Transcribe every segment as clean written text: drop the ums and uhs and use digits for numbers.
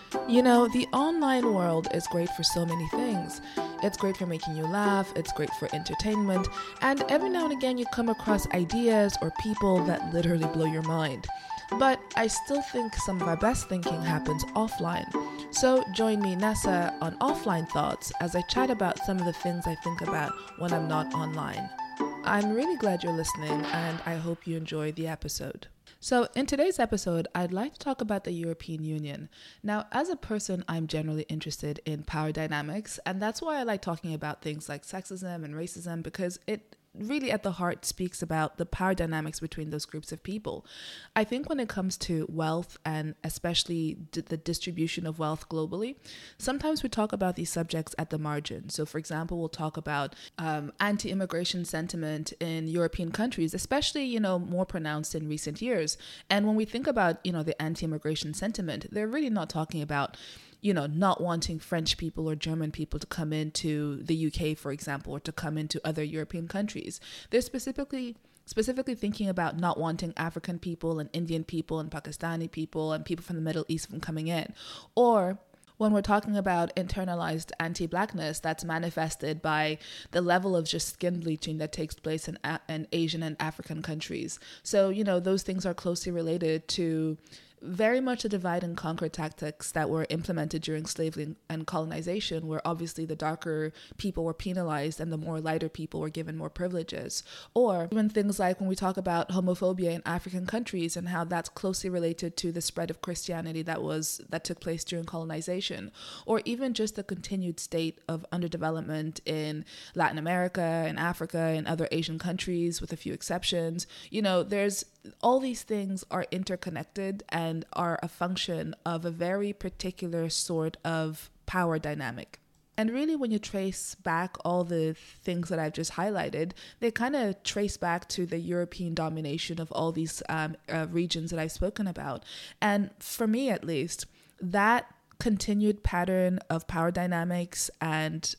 You know, the online world is great for so many things. It's great for making you laugh, it's great for entertainment, and every now and again you come across ideas or people that literally blow your mind. But I still think some of our best thinking happens offline. So join me, Nessa, on Offline Thoughts as I chat about some of the things I think about when I'm not online. I'm really glad you're listening, and I hope you enjoy the episode. So, in today's episode, I'd like to talk about the European Union. Now, as a person, I'm generally interested in power dynamics, and that's why I like talking about things like sexism and racism, because it really at the heart speaks about the power dynamics between those groups of people. I think when it comes to wealth and especially the distribution of wealth globally, sometimes we talk about these subjects at the margin. So for example, we'll talk about anti-immigration sentiment in European countries, especially, more pronounced in recent years. And when we think about, the anti-immigration sentiment, they're really not talking about not wanting French people or German people to come into the UK, for example, or to come into other European countries. They're specifically thinking about not wanting African people and Indian people and Pakistani people and people from the Middle East from coming in. Or when we're talking about internalized anti-Blackness, that's manifested by the level of just skin bleaching that takes place in Asian and African countries. So, those things are closely related to very much the divide and conquer tactics that were implemented during slavery and colonization, where obviously the darker people were penalized and the more lighter people were given more privileges. Or even things like when we talk about homophobia in African countries and how that's closely related to the spread of Christianity that took place during colonization. Or even just the continued state of underdevelopment in Latin America and Africa and other Asian countries, with a few exceptions. There's all these things are interconnected and are a function of a very particular sort of power dynamic. And really, when you trace back all the things that I've just highlighted, they kind of trace back to the European domination of all these regions that I've spoken about. And for me, at least, that continued pattern of power dynamics and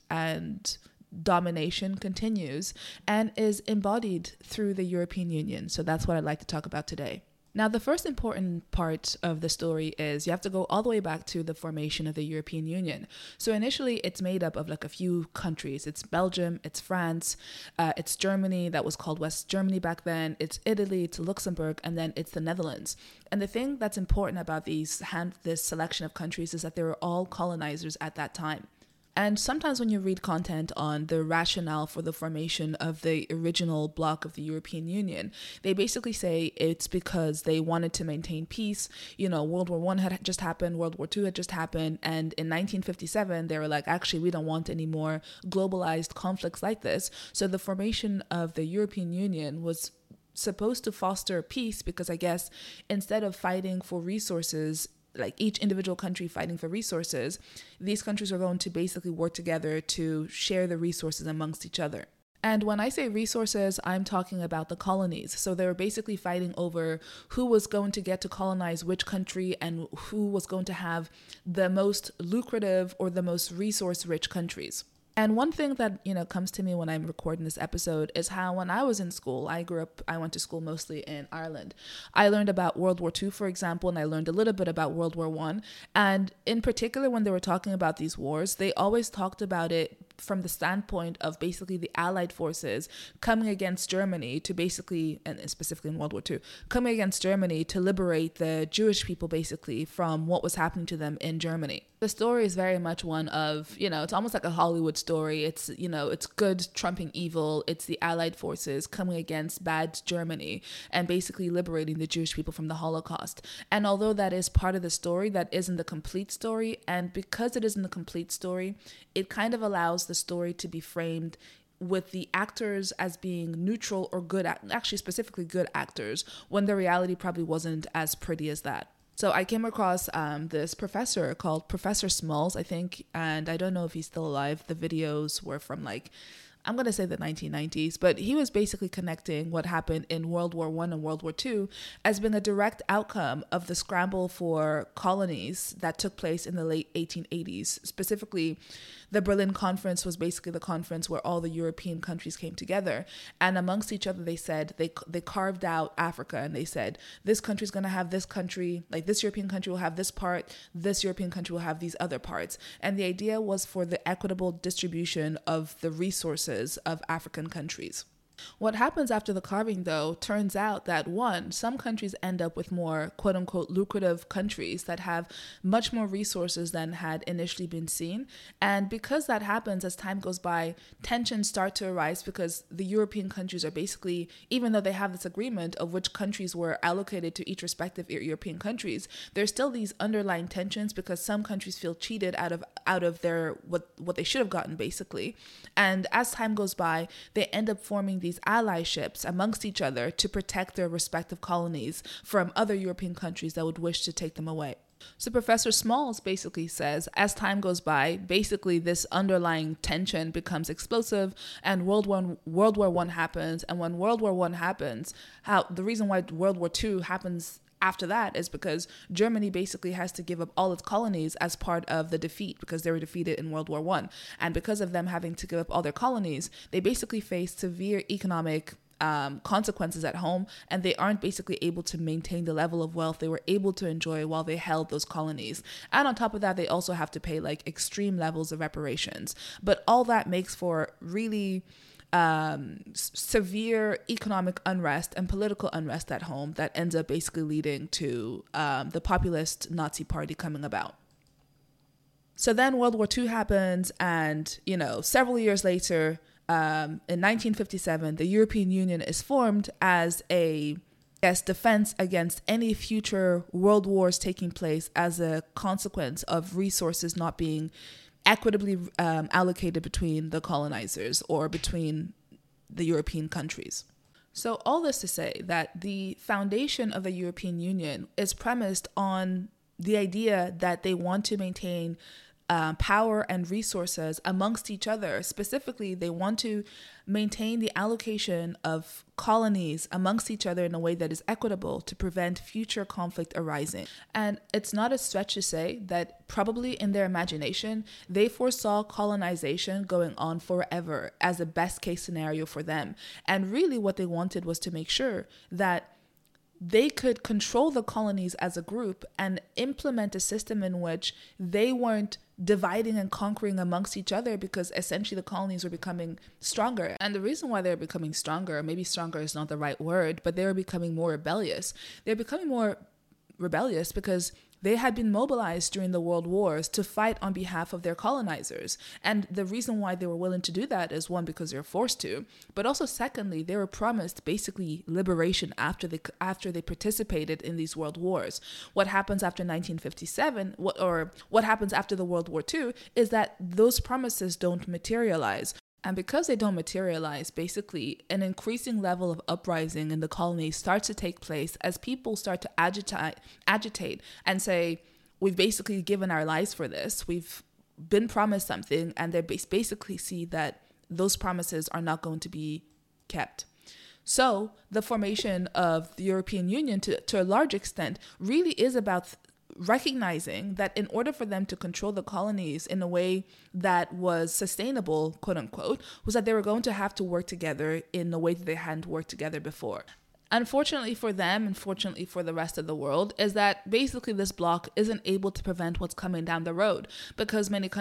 domination continues and is embodied through the European Union. So that's what I'd like to talk about today. Now, the first important part of the story is you have to go all the way back to the formation of the European Union. So initially, it's made up of a few countries. It's Belgium, it's France, it's Germany, that was called West Germany back then, it's Italy, it's Luxembourg, and then it's the Netherlands. And the thing that's important about this selection of countries is that they were all colonizers at that time. And sometimes when you read content on the rationale for the formation of the original bloc of the European Union, they basically say it's because they wanted to maintain peace. World War I had just happened, World War II had just happened, and in 1957, they were like, actually, we don't want any more globalized conflicts like this. So the formation of the European Union was supposed to foster peace because I guess instead of fighting for resources, like each individual country fighting for resources, these countries are going to basically work together to share the resources amongst each other. And when I say resources, I'm talking about the colonies. So they were basically fighting over who was going to get to colonize which country and who was going to have the most lucrative or the most resource-rich countries. And one thing that, comes to me when I'm recording this episode is how when I was in school, I went to school mostly in Ireland. I learned about World War II, for example, and I learned a little bit about World War I. And in particular, when they were talking about these wars, they always talked about it from the standpoint of basically the Allied forces coming against Germany to basically, and specifically in World War II, coming against Germany to liberate the Jewish people basically from what was happening to them in Germany. The story is very much one of, it's almost like a Hollywood story. It's, it's good trumping evil. It's the Allied forces coming against bad Germany and basically liberating the Jewish people from the Holocaust. And although that is part of the story, that isn't the complete story. And because it isn't the complete story, it kind of allows the story to be framed with the actors as being neutral or good, actually specifically good actors, when the reality probably wasn't as pretty as that. So I came across this professor called Professor Smalls, I think, and I don't know if he's still alive. The videos were from I'm going to say the 1990s, but he was basically connecting what happened in World War I and World War II as being a direct outcome of the scramble for colonies that took place in the late 1880s. Specifically, the Berlin Conference was basically the conference where all the European countries came together. And amongst each other, they said, they carved out Africa, and they said, this country's going to have this country, like this European country will have this part, this European country will have these other parts. And the idea was for the equitable distribution of the resources of African countries. What happens after the carving, though, turns out that one, some countries end up with more quote unquote lucrative countries that have much more resources than had initially been seen. And because that happens, as time goes by, tensions start to arise because the European countries are basically, even though they have this agreement of which countries were allocated to each respective European countries, there's still these underlying tensions because some countries feel cheated out of their what they should have gotten, basically. And as time goes by, they end up forming these allyships amongst each other to protect their respective colonies from other European countries that would wish to take them away. So Professor Smalls basically says, as time goes by, basically this underlying tension becomes explosive, and World War I happens. And when World War I happens, the reason why World War II happens after that is because Germany basically has to give up all its colonies as part of the defeat, because they were defeated in World War I. And because of them having to give up all their colonies, they basically face severe economic consequences at home, and they aren't basically able to maintain the level of wealth they were able to enjoy while they held those colonies. And on top of that, they also have to pay like extreme levels of reparations. But all that makes for really severe economic unrest and political unrest at home that ends up basically leading to the populist Nazi party coming about. So then World War II happens, and, several years later, in 1957, the European Union is formed as a defense against any future world wars taking place as a consequence of resources not being equitably allocated between the colonizers or between the European countries. So all this to say that the foundation of the European Union is premised on the idea that they want to maintain power and resources amongst each other. Specifically, they want to maintain the allocation of colonies amongst each other in a way that is equitable to prevent future conflict arising. And it's not a stretch to say that probably in their imagination, they foresaw colonization going on forever as a best case scenario for them. And really what they wanted was to make sure that they could control the colonies as a group and implement a system in which they weren't dividing and conquering amongst each other, because essentially the colonies were becoming stronger. And the reason why they're becoming stronger, maybe stronger is not the right word, but they were becoming more rebellious. They're becoming more rebellious because they had been mobilized during the world wars to fight on behalf of their colonizers. And the reason why they were willing to do that is, one, because they're forced to, but also secondly, they were promised basically liberation after they participated in these world wars. What happens after 1957, what happens after the World War II, is that those promises don't materialize. And because they don't materialize, basically an increasing level of uprising in the colonies starts to take place as people start to agitate and say, we've basically given our lives for this. We've been promised something, and they basically see that those promises are not going to be kept. So the formation of the European Union, to a large extent, really is about recognizing that in order for them to control the colonies in a way that was sustainable, quote unquote, was that they were going to have to work together in a way that they hadn't worked together before. Unfortunately for them, and fortunately for the rest of the world, is that basically this bloc isn't able to prevent what's coming down the road, because many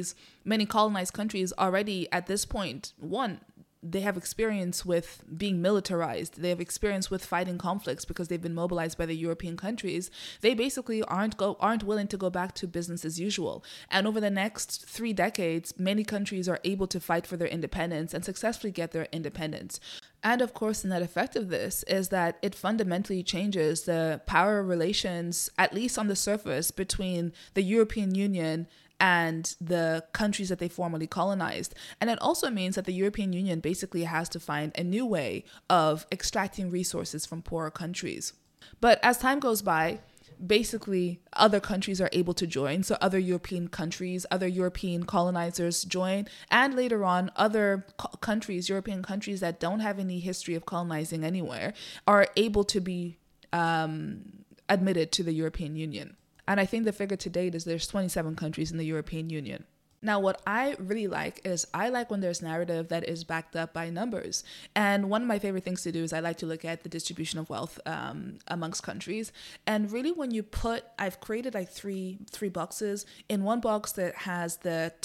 colonized countries already at this point, one, they have experience with being militarized. They have experience with fighting conflicts because they've been mobilized by the European countries. They basically aren't willing to go back to business as usual. And over the next 3 decades, many countries are able to fight for their independence and successfully get their independence. And of course, the net effect of this is that it fundamentally changes the power relations, at least on the surface, between the European Union and the countries that they formerly colonized. And it also means that the European Union basically has to find a new way of extracting resources from poorer countries. But as time goes by, basically other countries are able to join. So other European countries, other European colonizers join, and later on other countries, European countries that don't have any history of colonizing anywhere, are able to be admitted to the European Union. And I think the figure to date is there's 27 countries in the European Union. Now, what I really like is I like when there's narrative that is backed up by numbers. And one of my favorite things to do is I like to look at the distribution of wealth amongst countries. And really when you I've created like three boxes. In one box that has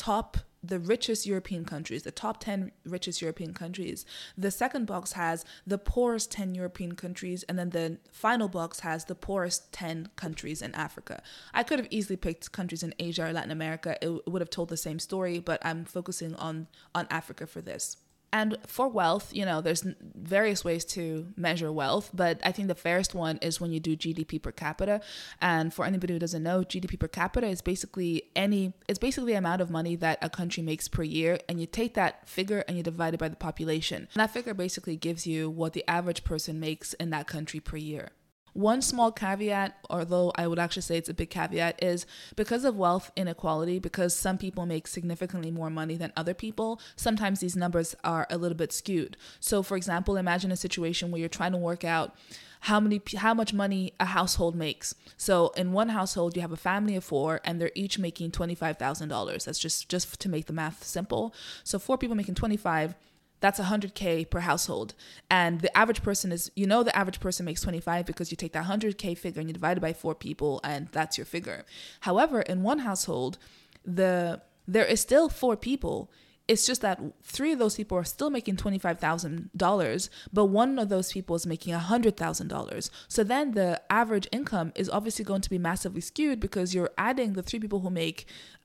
the richest European countries, the top 10 richest European countries. The second box has the poorest 10 European countries, and then the final box has the poorest 10 countries in Africa. I could have easily picked countries in Asia or Latin America. It would have told the same story, but I'm focusing on Africa for this. And for wealth, there's various ways to measure wealth, but I think the fairest one is when you do GDP per capita. And for anybody who doesn't know, GDP per capita is basically the amount of money that a country makes per year, and you take that figure and you divide it by the population. And that figure basically gives you what the average person makes in that country per year. One small caveat, although I would actually say it's a big caveat, is because of wealth inequality, because some people make significantly more money than other people, sometimes these numbers are a little bit skewed. So for example, imagine a situation where you're trying to work out how much money a household makes. So in one household, you have a family of 4 and they're each making $25,000. That's just to make the math simple. So 4 people making 25, that's $100K per household. And the average person the average person makes 25 because you take that $100K figure and you divide it by 4 people, and that's your figure. However, in one household, there is still 4 people. It's just that 3 of those people are still making $25,000, but one of those people is making $100,000. So then the average income is obviously going to be massively skewed because you're adding the 3 people who make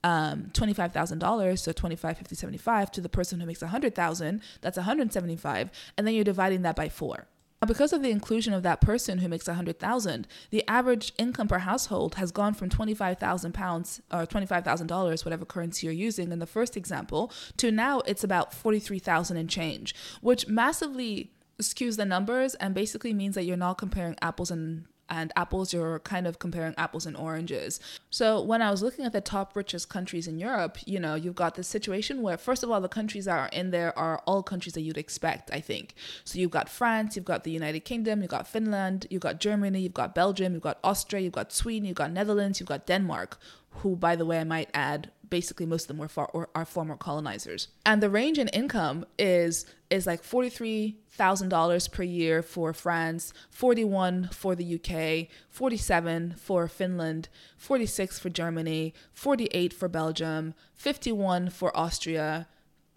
$25,000, so 25, 50, 75, to the person who makes $100,000, that's $175, and then you're dividing that by 4. Because of the inclusion of that person who makes $100,000, the average income per household has gone from £25,000 or $25,000, whatever currency you're using in the first example, to now it's about $43,000 and change, which massively skews the numbers and basically means that you're not comparing apples and apples, you're kind of comparing apples and oranges. So when I was looking at the top richest countries in Europe, you've got this situation where, first of all, the countries that are in there are all countries that you'd expect, I think. So you've got France, you've got the United Kingdom, you've got Finland, you've got Germany, you've got Belgium, you've got Austria, you've got Sweden, you've got Netherlands, you've got Denmark, who, by the way, I might add, basically most of them are former colonizers. And the range in income is like $43,000 per year for France, 41 for the UK, 47 for Finland, 46 for Germany, 48 for Belgium, 51 for Austria,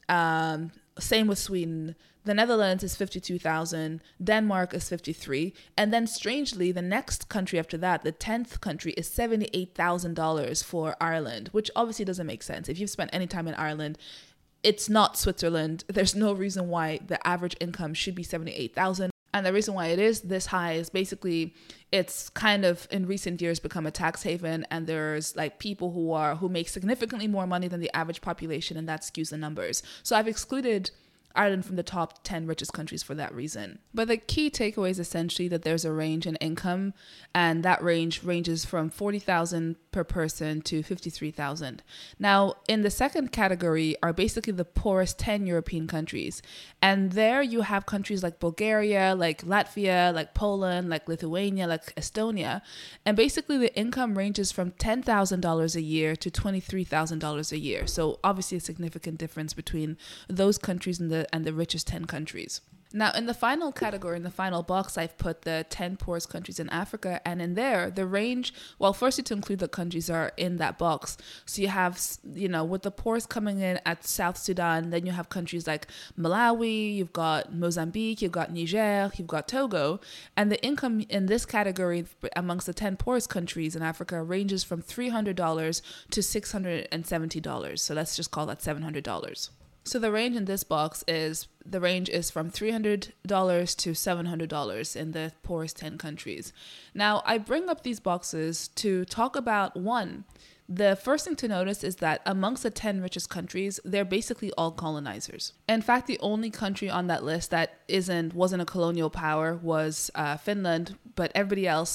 same with Sweden. The Netherlands is 52,000, Denmark is 53, and then strangely, the next country after that, the 10th country, is $78,000 for Ireland, which obviously doesn't make sense. If you've spent any time in Ireland, it's not Switzerland. There's no reason why the average income should be 78,000. And the reason why it is this high is basically it's kind of in recent years become a tax haven, and there's like people who make significantly more money than the average population, and that skews the numbers. So I've excluded Ireland from the top 10 richest countries for that reason. But the key takeaway is essentially that there's a range in income, and that ranges from 40,000 per person to 53,000. Now, in the second category are basically the poorest 10 European countries. And there you have countries like Bulgaria, like Latvia, like Poland, like Lithuania, like Estonia. And basically the income ranges from $10,000 a year to $23,000 a year. So obviously a significant difference between those countries and the richest 10 countries. Now, in the final category, in the final box, I've put the 10 poorest countries in Africa. And in there, the range, well, firstly, to include the countries are in that box. So you have, with the poorest coming in at South Sudan, then you have countries like Malawi, you've got Mozambique, you've got Niger, you've got Togo. And the income in this category amongst the 10 poorest countries in Africa ranges from $300 to $670. So let's just call that $700. So the range in this box is from $300 to $700 in the poorest 10 countries. Now, I bring up these boxes to talk about one. The first thing to notice is that amongst the 10 richest countries, they're basically all colonizers. In fact, the only country on that list that wasn't a colonial power was Finland, but everybody else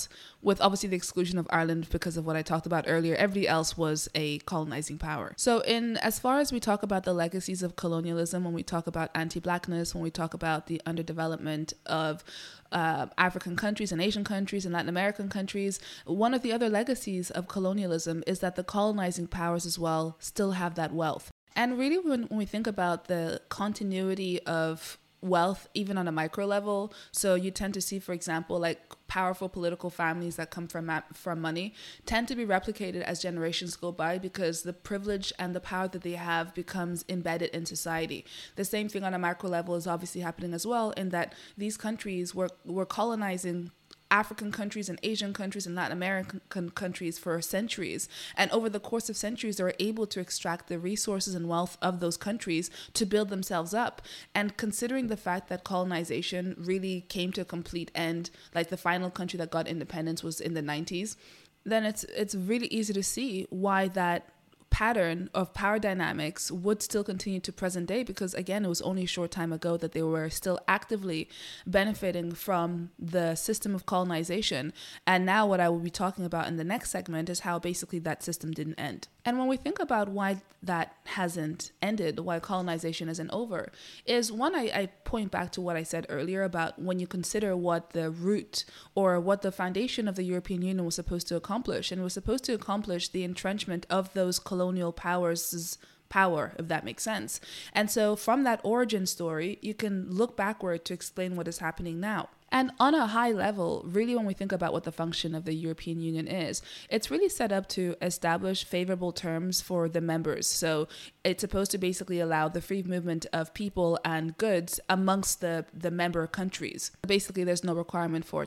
with obviously the exclusion of Ireland because of what I talked about earlier. Everybody else was a colonizing power. So as far as we talk about the legacies of colonialism, when we talk about anti-blackness, when we talk about the underdevelopment of African countries and Asian countries and Latin American countries, one of the other legacies of colonialism is that the colonizing powers as well still have that wealth. And really, when we think about the continuity of wealth, even on a micro level, so you tend to see, for example, like powerful political families that come from money tend to be replicated as generations go by, because the privilege and the power that they have becomes embedded in society. The same thing on a macro level is obviously happening as well, in that these countries were colonizing African countries and Asian countries and Latin American countries for centuries. And over the course of centuries, they were able to extract the resources and wealth of those countries to build themselves up. And considering the fact that colonization really came to a complete end, like the final country that got independence was in the 90s, then it's really easy to see why that pattern of power dynamics would still continue to present day, because again, it was only a short time ago that they were still actively benefiting from the system of colonization. And now what I will be talking about in the next segment is how basically that system didn't end. And when we think about why that hasn't ended, why colonization isn't over, is one, I point back to what I said earlier about when you consider what the root or what the foundation of the European Union was supposed to accomplish. And it was supposed to accomplish the entrenchment of those colonial powers' power, if that makes sense. And so from that origin story, you can look backward to explain what is happening now. And on a high level, really, when we think about what the function of the European Union is, it's really set up to establish favorable terms for the members. So it's supposed to basically allow the free movement of people and goods amongst the member countries. Basically, there's no requirement for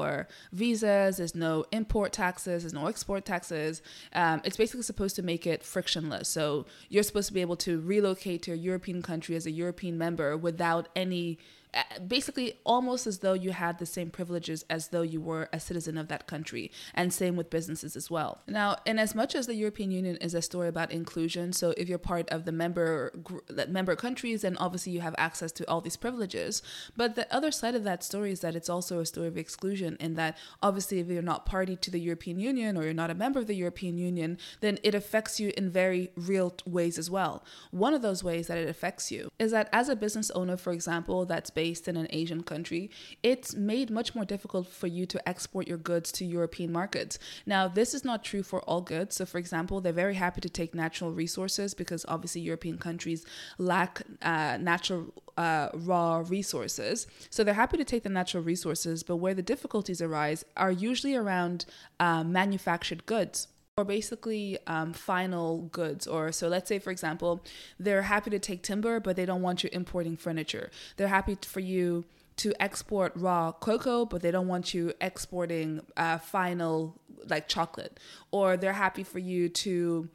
visas, there's no import taxes, there's no export taxes. It's basically supposed to make it frictionless. So you're supposed to be able to relocate to a European country as a European member without any, basically almost as though you had the same privileges as though you were a citizen of that country, and same with businesses as well. Now, in as much as the European Union is a story about inclusion, so if you're part of the member countries, then obviously you have access to all these privileges. But the other side of that story is that it's also a story of exclusion, in that obviously if you're not party to the European Union or you're not a member of the European Union, then it affects you in very real ways as well. One of those ways that it affects you is that as a business owner, for example, that's based in an Asian country, it's made much more difficult for you to export your goods to European markets. Now, this is not true for all goods. So, for example, they're very happy to take natural resources, because obviously European countries lack natural raw resources. So they're happy to take the natural resources, but where the difficulties arise are usually around manufactured goods, or basically final goods. Or so let's say, for example, they're happy to take timber, but they don't want you importing furniture. They're happy for you to export raw cocoa, but they don't want you exporting final, like, chocolate. Or they're happy for you to,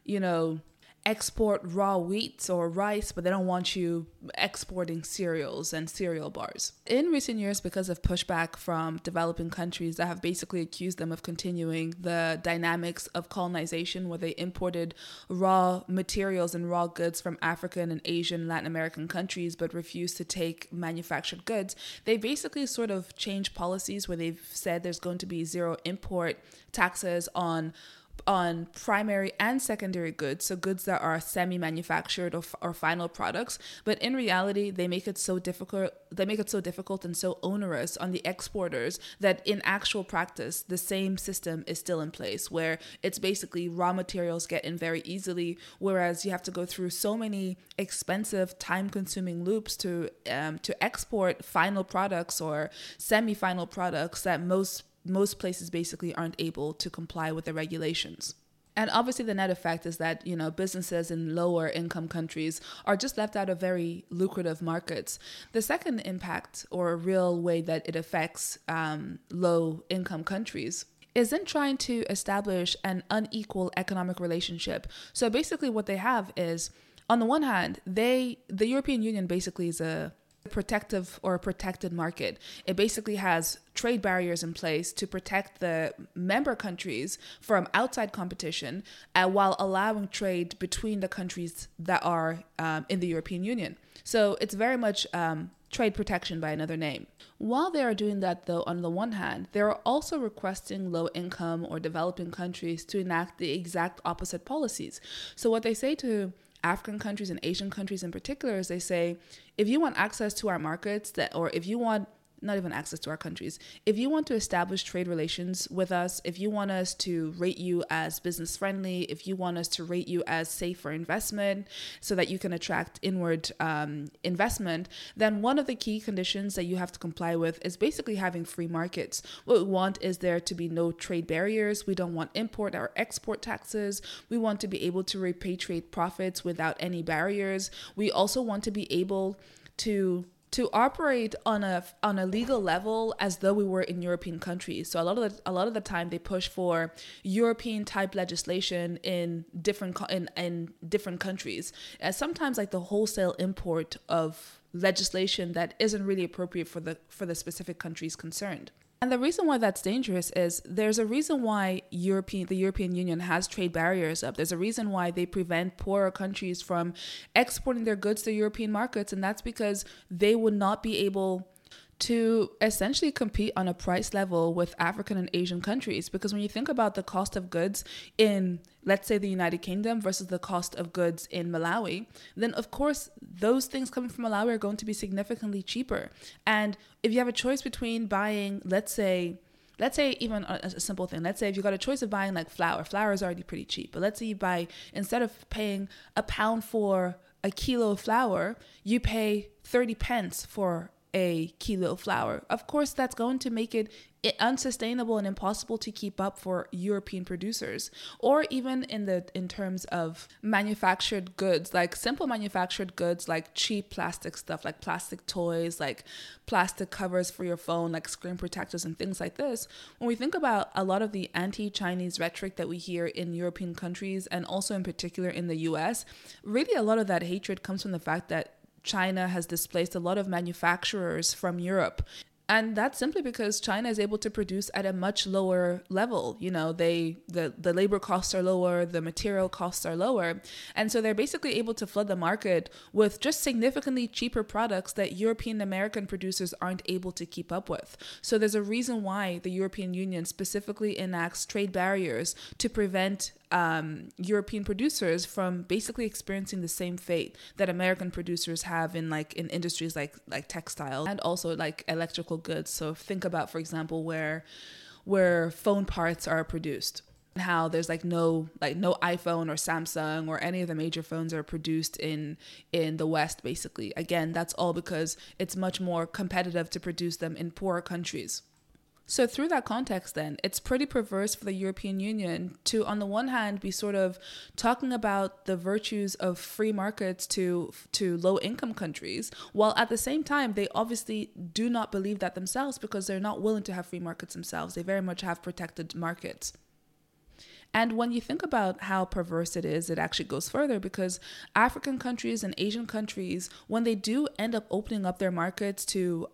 export raw wheat or rice, but they don't want you exporting cereals and cereal bars. In recent years, because of pushback from developing countries that have basically accused them of continuing the dynamics of colonization, where they imported raw materials and raw goods from African and Asian, Latin American countries, but refused to take manufactured goods, they basically sort of changed policies where they've said there's going to be zero import taxes on primary and secondary goods, so goods that are semi-manufactured or final products. But in reality, they make it so difficult and so onerous on the exporters that in actual practice, the same system is still in place, where it's basically raw materials get in very easily, whereas you have to go through so many expensive, time-consuming loops to export final products or semi-final products that most places basically aren't able to comply with the regulations. And obviously the net effect is that, businesses in lower income countries are just left out of very lucrative markets. The second impact, or real way that it affects low income countries, is in trying to establish an unequal economic relationship. So basically what they have is, on the one hand, the European Union basically is a protected market. It basically has trade barriers in place to protect the member countries from outside competition, while allowing trade between the countries that are in the European Union. So it's very much trade protection by another name. While they are doing that, though, on the one hand, they are also requesting low-income or developing countries to enact the exact opposite policies. So what they say to African countries and Asian countries in particular is they say, if you want access to our markets, or if you want not even access to our countries. If you want to establish trade relations with us, if you want us to rate you as business friendly, if you want us to rate you as safe for investment so that you can attract inward investment, then one of the key conditions that you have to comply with is basically having free markets. What we want is there to be no trade barriers. We don't want import or export taxes. We want to be able to repatriate profits without any barriers. We also want to be able to operate on a legal level as though we were in European countries. So a lot of the time they push for European type legislation in different countries. Sometimes like the wholesale import of legislation that isn't really appropriate for the specific countries concerned. And the reason why that's dangerous is there's a reason why the European Union has trade barriers up. There's a reason why they prevent poorer countries from exporting their goods to European markets. And that's because they would not be able to essentially compete on a price level with African and Asian countries. Because when you think about the cost of goods in, let's say, the United Kingdom versus the cost of goods in Malawi, then of course those things coming from Malawi are going to be significantly cheaper. And if you have a choice between buying, let's say even a simple thing, let's say if you got a choice of buying like flour is already pretty cheap. But let's say you buy, instead of paying £1 for a kilo of flour, you pay 30 pence for a kilo of flour. Of course, that's going to make it unsustainable and impossible to keep up for European producers. Or even in terms of manufactured goods, like simple manufactured goods, like cheap plastic stuff, like plastic toys, like plastic covers for your phone, like screen protectors and things like this. When we think about a lot of the anti-Chinese rhetoric that we hear in European countries and also in particular in the US, really a lot of that hatred comes from the fact that China has displaced a lot of manufacturers from Europe. And that's simply because China is able to produce at a much lower level. You know, the labor costs are lower, the material costs are lower. And so they're basically able to flood the market with just significantly cheaper products that European American producers aren't able to keep up with. So there's a reason why the European Union specifically enacts trade barriers to prevent European producers from basically experiencing the same fate that American producers have in industries like textile and also like electrical goods. So think about, for example, where phone parts are produced, how there's no iPhone or Samsung or any of the major phones are produced in the West, basically. Again, that's all because it's much more competitive to produce them in poorer countries. So through that context, then, it's pretty perverse for the European Union to, on the one hand, be sort of talking about the virtues of free markets to low-income countries, while at the same time, they obviously do not believe that themselves because they're not willing to have free markets themselves. They very much have protected markets. And when you think about how perverse it is, it actually goes further because African countries and Asian countries, when they do end up opening up their markets to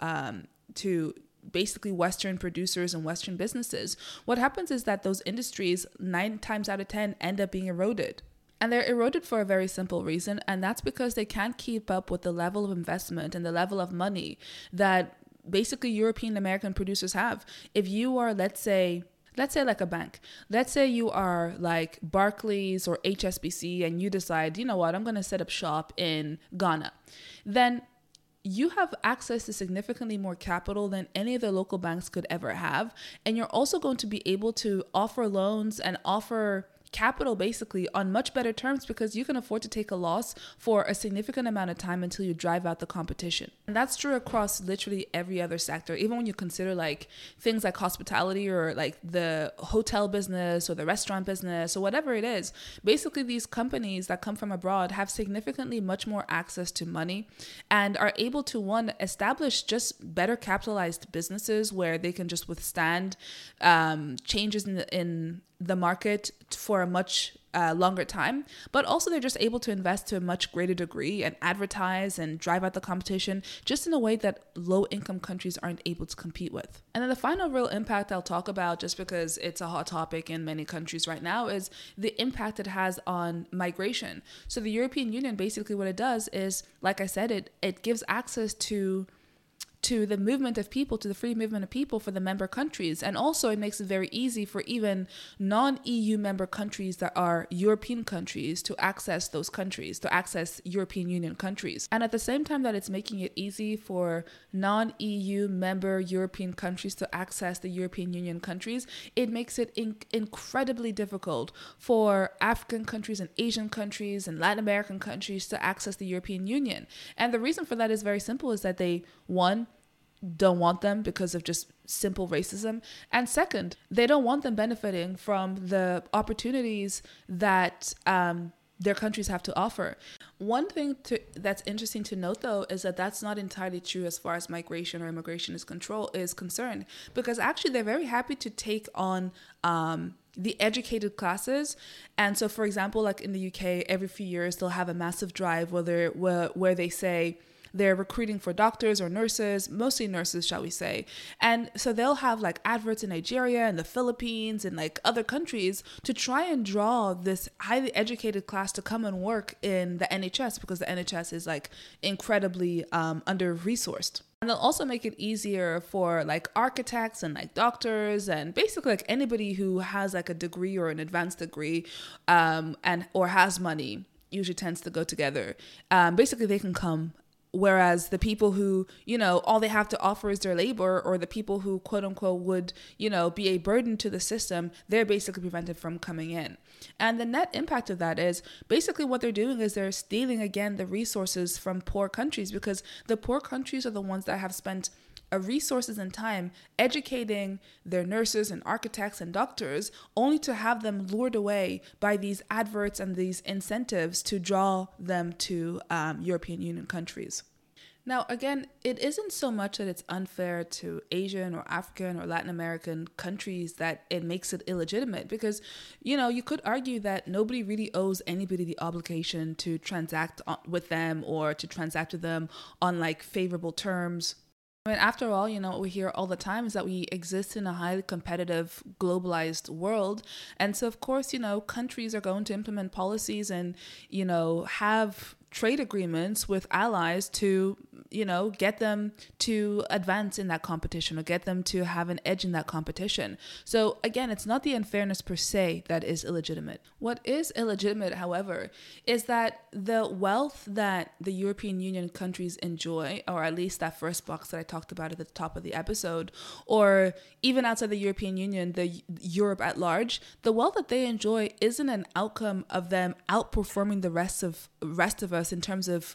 basically Western producers and Western businesses, what happens is that those industries 9 times out of 10 end up being eroded. And they're eroded for a very simple reason, and that's because they can't keep up with the level of investment and the level of money that basically European American producers have. If you are, let's say like a bank, let's say you are like Barclays or HSBC and you decide, you know what, I'm going to set up shop in Ghana, then you have access to significantly more capital than any of the local banks could ever have. And you're also going to be able to offer loans and offer capital basically on much better terms because you can afford to take a loss for a significant amount of time until you drive out the competition. And that's true across literally every other sector. Even when you consider like things like hospitality or like the hotel business or the restaurant business or whatever it is, basically these companies that come from abroad have significantly much more access to money and are able to, one, establish just better capitalized businesses where they can just withstand changes in the market for a much longer time, but also they're just able to invest to a much greater degree and advertise and drive out the competition just in a way that low-income countries aren't able to compete with. And then the final real impact I'll talk about, just because it's a hot topic in many countries right now, is the impact it has on migration. So the European Union, basically what it does is, like I said, it gives access to to the movement of people, to the free movement of people for the member countries. And also it makes it very easy for even non-EU member countries that are European countries to access those countries, to access European Union countries. And at the same time that it's making it easy for non-EU member European countries to access the European Union countries, it makes it incredibly difficult for African countries and Asian countries and Latin American countries to access the European Union. And the reason for that is very simple, is that they, one, don't want them because of just simple racism. And second, they don't want them benefiting from the opportunities that their countries have to offer. One thing that's interesting to note, though, is that that's not entirely true as far as migration or immigration is concerned, because actually they're very happy to take on the educated classes. And so, for example, like in the UK, every few years they'll have a massive drive where they say they're recruiting for doctors or nurses, mostly nurses, shall we say. And so they'll have like adverts in Nigeria and the Philippines and like other countries to try and draw this highly educated class to come and work in the NHS, because the NHS is like incredibly under-resourced. And they'll also make it easier for like architects and like doctors and basically like anybody who has like a degree or an advanced degree or has money, usually tends to go together. Basically they can come. Whereas the people who, all they have to offer is their labor, or the people who quote unquote would, be a burden to the system, they're basically prevented from coming in. And the net impact of that is basically what they're doing is they're stealing again the resources from poor countries, because the poor countries are the ones that have spent resources and time educating their nurses and architects and doctors, only to have them lured away by these adverts and these incentives to draw them to European Union countries. Now, again, it isn't so much that it's unfair to Asian or African or Latin American countries that it makes it illegitimate, because, you could argue that nobody really owes anybody the obligation to transact with them or to transact with them on like favorable terms. I mean, after all, what we hear all the time is that we exist in a highly competitive, globalized world. And so, of course, countries are going to implement policies and, have trade agreements with allies to, get them to advance in that competition or get them to have an edge in that competition. So again, it's not the unfairness per se that is illegitimate. What is illegitimate, however, is that the wealth that the European Union countries enjoy, or at least that first box that I talked about at the top of the episode, or even outside the European Union, the Europe at large, the wealth that they enjoy isn't an outcome of them outperforming the rest of us in terms of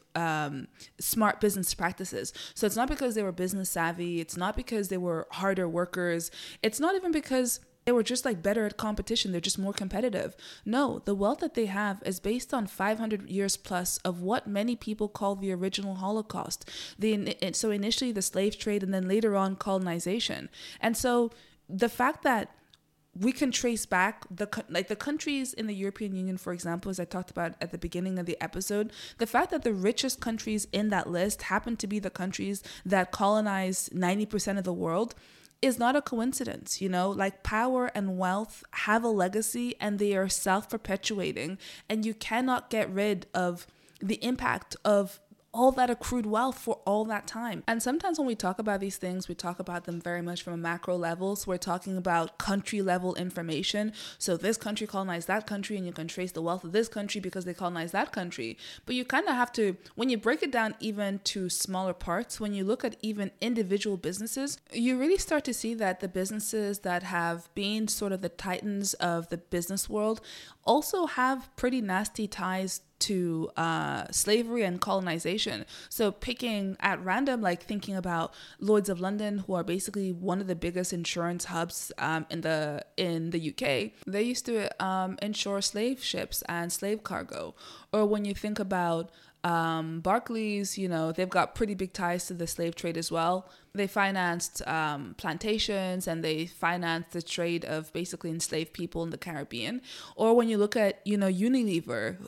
smart business practices. So it's not because they were business savvy. It's not because they were harder workers. It's not even because they were just like better at competition. They're just more competitive. No, the wealth that they have is based on 500 years plus of what many people call the original Holocaust. So initially the slave trade and then later on colonization. And so the fact that we can trace back the countries in the European Union, for example, as I talked about at the beginning of the episode, the fact that the richest countries in that list happen to be the countries that colonized 90% of the world is not a coincidence. Like power and wealth have a legacy and they are self-perpetuating, and you cannot get rid of the impact of all that accrued wealth for all that time. And sometimes when we talk about these things, we talk about them very much from a macro level. So we're talking about country level information. So this country colonized that country, and you can trace the wealth of this country because they colonized that country. But you kind of have to, when you break it down even to smaller parts, when you look at even individual businesses, you really start to see that the businesses that have been sort of the titans of the business world also have pretty nasty ties to slavery and colonization. So picking at random, like thinking about Lloyd's of London, who are basically one of the biggest insurance hubs in the UK. They used to insure slave ships and slave cargo. Or when you think about Barclays, they've got pretty big ties to the slave trade as well. They financed plantations, and they financed the trade of basically enslaved people in the Caribbean. Or when you look at, Unilever,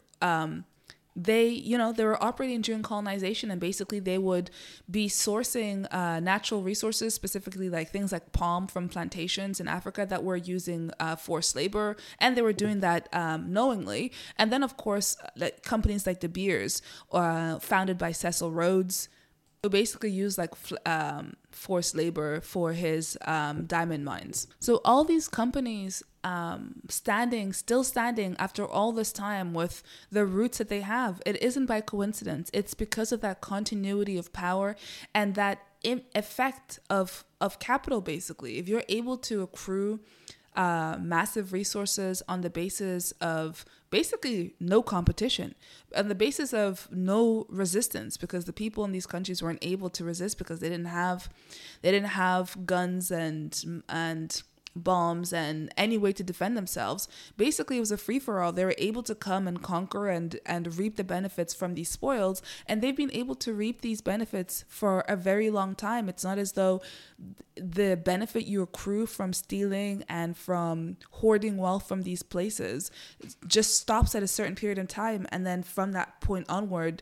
they were operating during colonization, and basically they would be sourcing natural resources, specifically like things like palm from plantations in Africa that were using forced labor, and they were doing that knowingly. And then, of course, companies like De Beers, founded by Cecil Rhodes, who basically used like forced labor for his diamond mines. So all these companies still standing after all this time with the roots that they have, it isn't by coincidence. It's because of that continuity of power and that effect of capital, basically. If you're able to accrue massive resources on the basis of basically no competition, on the basis of no resistance, because the people in these countries weren't able to resist because they didn't have guns and bombs and any way to defend themselves. Basically, it was a free-for-all. They were able to come and conquer and reap the benefits from these spoils, and they've been able to reap these benefits for a very long time. It's not as though the benefit you accrue from stealing and from hoarding wealth from these places just stops at a certain period of time, and then from that point onward,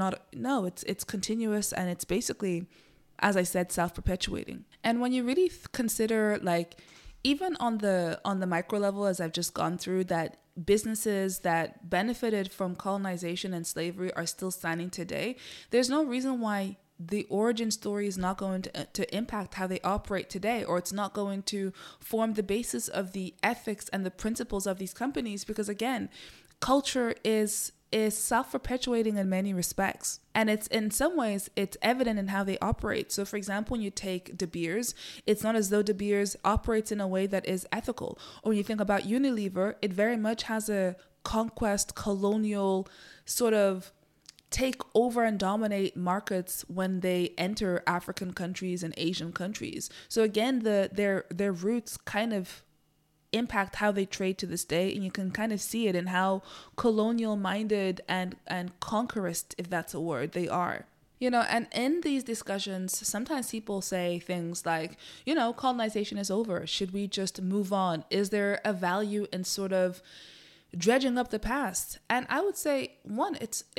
it's continuous, and it's basically, as I said, self-perpetuating. And when you really consider, like, even on the micro level, as I've just gone through, that businesses that benefited from colonization and slavery are still standing today, there's no reason why the origin story is not going to impact how they operate today, or it's not going to form the basis of the ethics and the principles of these companies, because again, culture is self-perpetuating in many respects. And it's in some ways, it's evident in how they operate. So for example, when you take De Beers, it's not as though De Beers operates in a way that is ethical. Or when you think about Unilever, it very much has a conquest, colonial sort of take over and dominate markets when they enter African countries and Asian countries. So again, their roots kind of impact how they trade to this day, and you can kind of see it in how colonial minded and conquerist, if that's a word, they are. And in these discussions, sometimes people say things like, colonization is over. Should we just move on? Is there a value in sort of dredging up the past? And I would say, one,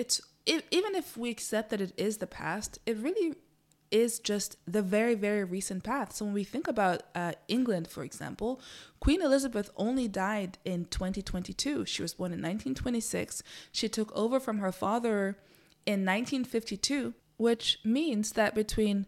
even if we accept that it is the past, it really is just the very, very recent path. So when we think about England, for example, Queen Elizabeth only died in 2022. She was born in 1926. She took over from her father in 1952, which means that between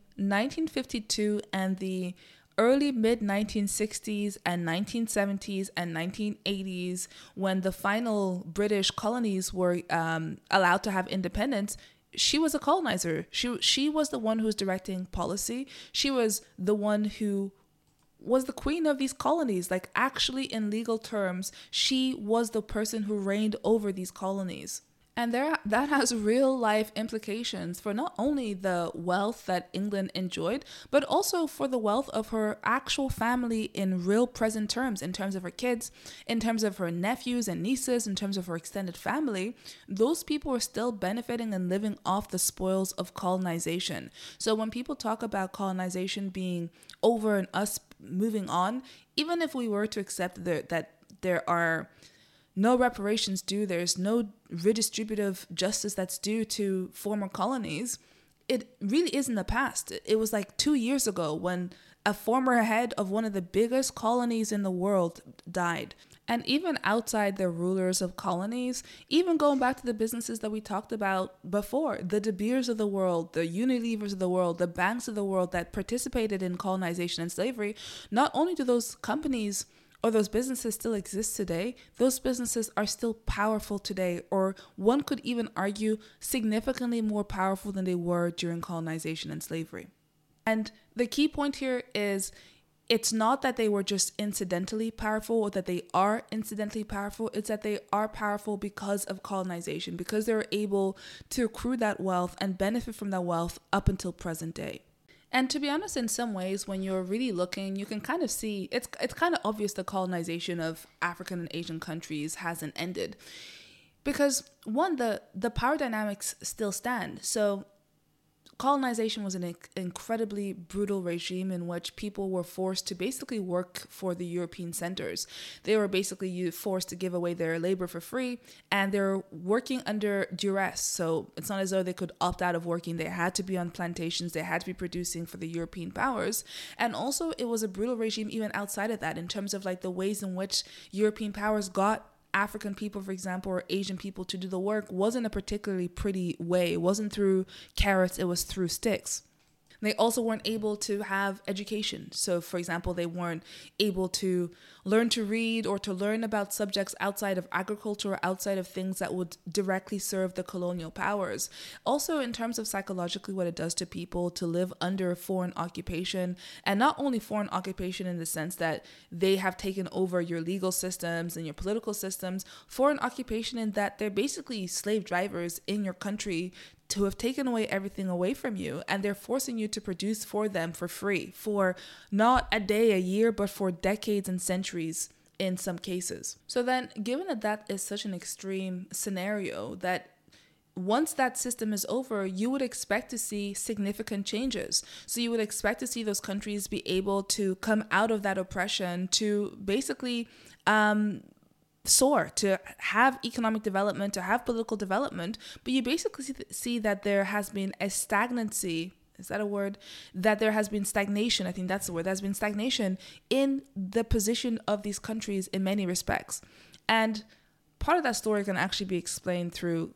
1952 and the early mid-1960s and 1970s and 1980s, when the final British colonies were allowed to have independence, she was a colonizer. She was the one who was directing policy. She was the one who was the queen of these colonies. Like, actually, in legal terms, she was the person who reigned over these colonies. And that has real life implications for not only the wealth that England enjoyed, but also for the wealth of her actual family in real present terms, in terms of her kids, in terms of her nephews and nieces, in terms of her extended family. Those people are still benefiting and living off the spoils of colonization. So when people talk about colonization being over and us moving on, even if we were to accept that there are no reparations due, there's no redistributive justice that's due to former colonies, it really is in the past. It was like 2 years ago when a former head of one of the biggest colonies in the world died. And even outside the rulers of colonies, even going back to the businesses that we talked about before, the De Beers of the world, the Unilevers of the world, the banks of the world that participated in colonization and slavery, not only do those companies or those businesses still exist today, those businesses are still powerful today, or one could even argue significantly more powerful than they were during colonization and slavery. And the key point here is, it's not that they were just incidentally powerful or that they are incidentally powerful. It's that they are powerful because of colonization, because they were able to accrue that wealth and benefit from that wealth up until present day. And to be honest, in some ways, when you're really looking, you can kind of see, it's kind of obvious the colonization of African and Asian countries hasn't ended. Because one, the power dynamics still stand. So colonization was an incredibly brutal regime in which people were forced to basically work for the European centers. They were basically forced to give away their labor for free, and they're working under duress. So it's not as though they could opt out of working. They had to be on plantations. They had to be producing for the European powers. And also, it was a brutal regime even outside of that, in terms of like the ways in which European powers got African people, for example, or Asian people to do the work wasn't a particularly pretty way. It wasn't through carrots, it was through sticks. They also weren't able to have education. So, for example, they weren't able to learn to read or to learn about subjects outside of agriculture or outside of things that would directly serve the colonial powers. Also, in terms of psychologically what it does to people to live under foreign occupation, and not only foreign occupation in the sense that they have taken over your legal systems and your political systems, foreign occupation in that they're basically slave drivers in your country to have taken away everything away from you, and they're forcing you to produce for them for free for not a day, a year, but for decades and centuries in some cases. So then, given that that is such an extreme scenario, that once that system is over, you would expect to see significant changes. So you would expect to see those countries be able to come out of that oppression to basically soar, to have economic development, to have political development, but you basically see that there has been a stagnancy. Is that a word? That there has been stagnation. I think that's the word. There's been stagnation in the position of these countries in many respects. And part of that story can actually be explained through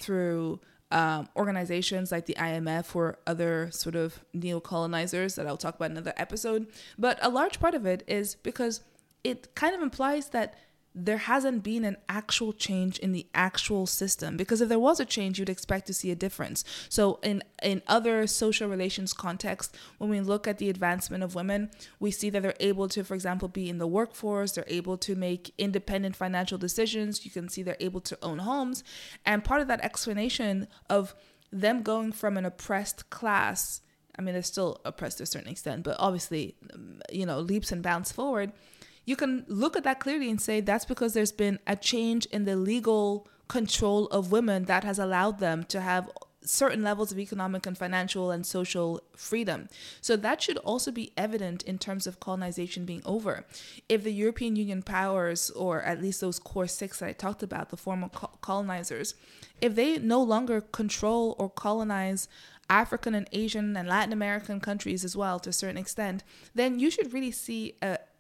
organizations like the IMF or other sort of neo-colonizers that I'll talk about in another episode. But a large part of it is because it kind of implies that there hasn't been an actual change in the actual system, because if there was a change, you'd expect to see a difference. So in other social relations contexts, when we look at the advancement of women, we see that they're able to, for example, be in the workforce, they're able to make independent financial decisions. You can see they're able to own homes. And part of that explanation of them going from an oppressed class, I mean, they're still oppressed to a certain extent, but obviously, leaps and bounds forward. You can look at that clearly and say that's because there's been a change in the legal control of women that has allowed them to have certain levels of economic and financial and social freedom. So that should also be evident in terms of colonization being over. If the European Union powers, or at least those core six that I talked about, the former colonizers, if they no longer control or colonize African and Asian and Latin American countries as well to a certain extent, then you should really see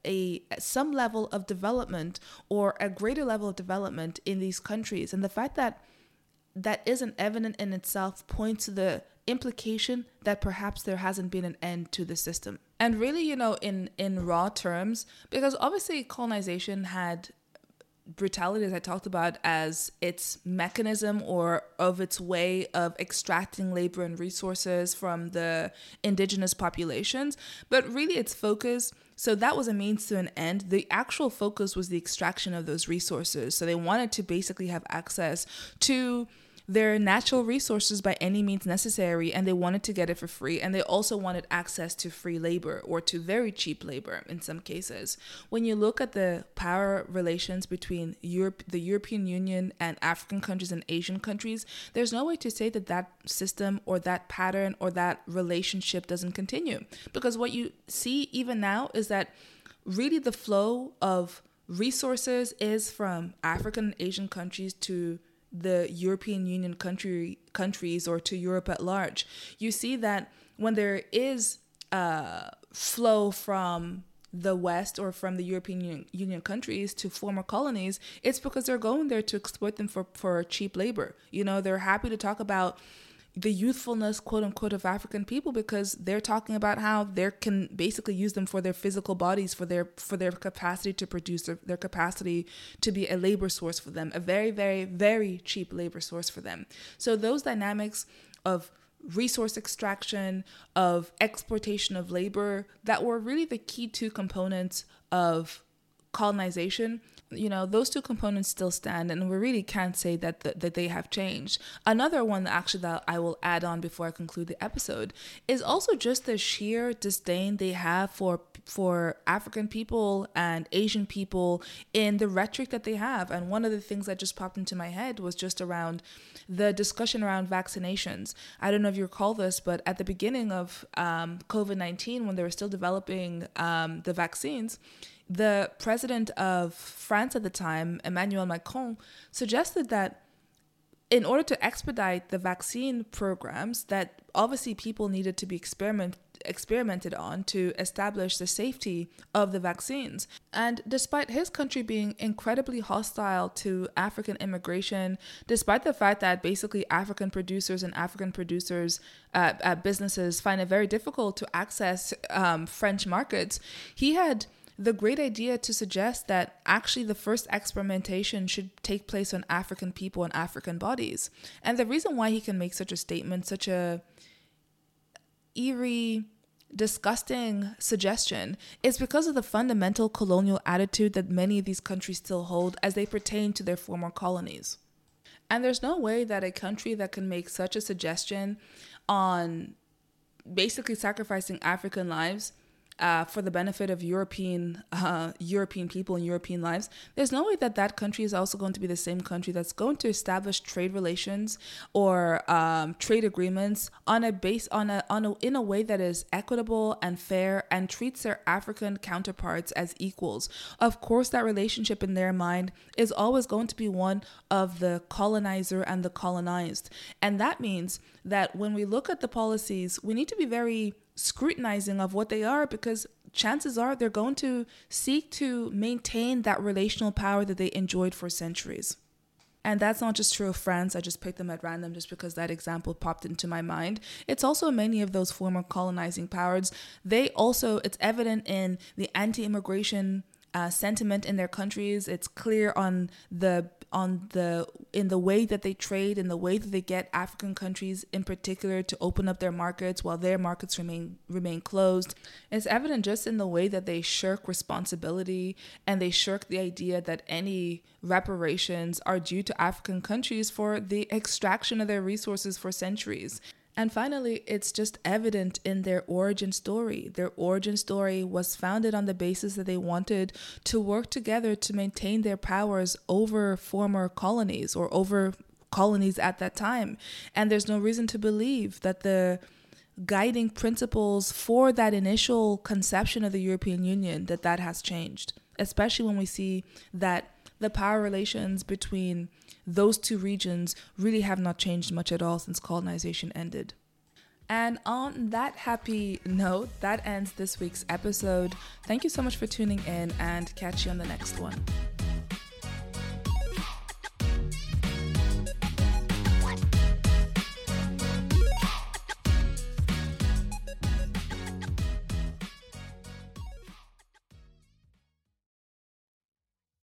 some level of development or a greater level of development in these countries. And the fact that that isn't evident in itself points to the implication that perhaps there hasn't been an end to the system. And really, in raw terms, because obviously colonization had brutality, as I talked about, as its mechanism or of its way of extracting labor and resources from the indigenous populations, but really its focus, so that was a means to an end. The actual focus was the extraction of those resources. So they wanted to basically have access to their natural resources by any means necessary, and they wanted to get it for free. And they also wanted access to free labor, or to very cheap labor in some cases. When you look at the power relations between the European Union and African countries and Asian countries, there's no way to say that that system or that pattern or that relationship doesn't continue. Because what you see even now is that really the flow of resources is from African and Asian countries to the European Union countries or to Europe at large. You see that when there is flow from the West or from the European Union countries to former colonies, it's because they're going there to exploit them for cheap labor. They're happy to talk about the youthfulness, quote unquote, of African people, because they're talking about how they can basically use them for their physical bodies, for their capacity to produce, their capacity to be a labor source for them, a very, very, very cheap labor source for them. So those dynamics of resource extraction, of exploitation of labor, that were really the key two components of colonization. Those two components still stand, and we really can't say that they have changed. Another one that I will add on before I conclude the episode is also just the sheer disdain they have for African people and Asian people in the rhetoric that they have. And one of the things that just popped into my head was just around the discussion around vaccinations. I don't know if you recall this, but at the beginning of COVID-19, when they were still developing the vaccines, the president of France at the time, Emmanuel Macron, suggested that in order to expedite the vaccine programs, that obviously people needed to be experimented on to establish the safety of the vaccines. And despite his country being incredibly hostile to African immigration, despite the fact that basically African producers and African producers businesses find it very difficult to access French markets, he had the great idea to suggest that actually the first experimentation should take place on African people and African bodies. And the reason why he can make such a statement, such a eerie, disgusting suggestion, is because of the fundamental colonial attitude that many of these countries still hold as they pertain to their former colonies. And there's no way that a country that can make such a suggestion on basically sacrificing African lives for the benefit of European people and European lives, there's no way that that country is also going to be the same country that's going to establish trade relations or trade agreements in a way that is equitable and fair and treats their African counterparts as equals. Of course, that relationship in their mind is always going to be one of the colonizer and the colonized. And that means that when we look at the policies, we need to be very scrutinizing of what they are, because chances are they're going to seek to maintain that relational power that they enjoyed for centuries. And that's not just true of France. I just picked them at random just because that example popped into my mind. It's also many of those former colonizing powers. It's evident in the anti-immigration sentiment in their countries. It's clear in the way that they trade, in the way that they get African countries in particular to open up their markets while their markets remain closed. It's evident just in the way that they shirk responsibility, and they shirk the idea that any reparations are due to African countries for the extraction of their resources for centuries. And finally, it's just evident in their origin story. Their origin story was founded on the basis that they wanted to work together to maintain their powers over former colonies or over colonies at that time. And there's no reason to believe that the guiding principles for that initial conception of the European Union, that has changed, especially when we see that the power relations between those two regions really have not changed much at all since colonization ended. And on that happy note, that ends this week's episode. Thank you so much for tuning in, and catch you on the next one.